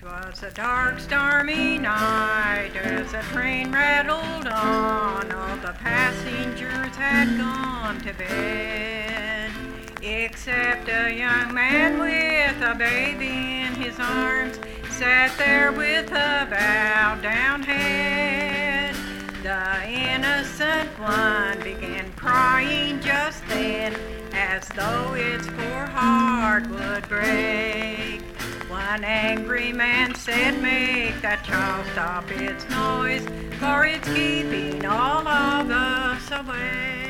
'Twas a dark, stormy night as the train rattled on. All the passengers had gone to bed, except a young man with a baby in his arms sat there with a bowed down head. The innocent one began crying just then, as though its poor heart would break. One angry man said, "Make that child stop its noise, for it's keeping all of us awake."